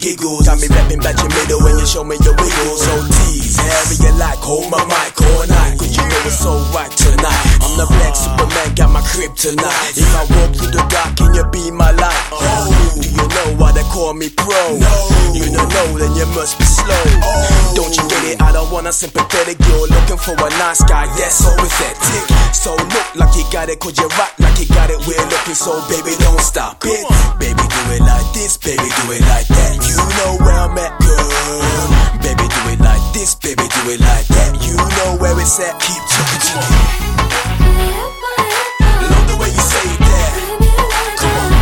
giggles. Got me rapping back your middle when you show me your wiggles. So tease, however you like, hold my mic all night, cause you know it's so right tonight. I'm the black Superman, got my kryptonite. If I walk through the dark, can you be my light? Oh, do you know why they call me pro? No. You don't know, then you must be slow. Don't you get it? I don't want a sympathetic. You're looking for a nice guy, that's so pathetic. So look like you got it, cause you rock like you got it. We're looking, so baby, don't stop it. Baby, do it like this, baby, do it like that. You know where I'm at, girl. Baby, do it like this, baby, do it like that. You know where it's at, keep talking to me. Love the way you say that. Come on.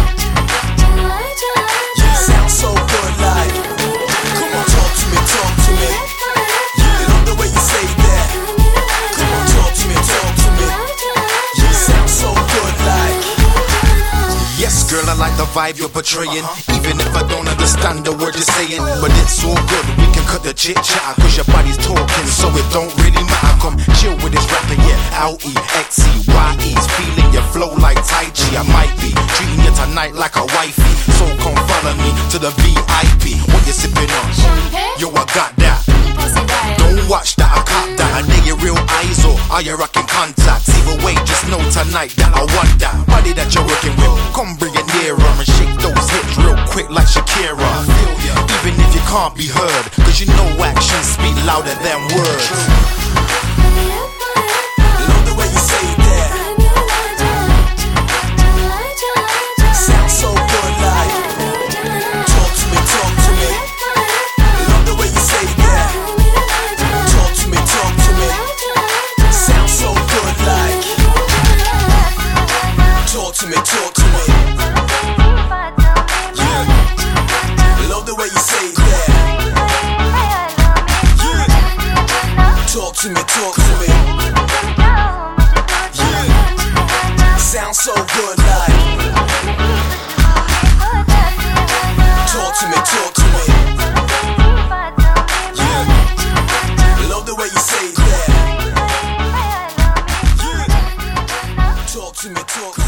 You sound so good, like. Come on, talk to me, talk to me. Love the way you say that. Come on, talk to me, talk to me. You sound so good, like. Yes, girl, I like the vibe you're portraying, even if I don't understand the word you're saying. But it's all good, we can cut the chit-chat, cause your body's talking, so it don't really matter. Come chill with this rapper, yeah, L-E-X-E-Y-E's feeling your flow like Tai Chi. I might be treating you tonight like a wifey, so come follow me to the VIP. What you sipping on? Yo, I got that. Don't watch that, I cop that. I need your real eyes, or are you rocking contacts? Either way, just know tonight that I want that body that you're working with. Come bring it nearer and shake those hips real quick like Shakira. Even if you can't be heard, cause you know actions speak louder than words. Love the way you say that. Sound so good, like. Talk to me, talk to me. Love the way you say that. Talk to me, talk to me. Sound so good, like. Talk to me, talk to me. Yeah. Love the way you say that. Yeah. Talk to me, talk to me. Yeah. Sound so good, like. Talk to me, talk to me. Yeah. Love the way you say that. Yeah. Talk to me, talk to me.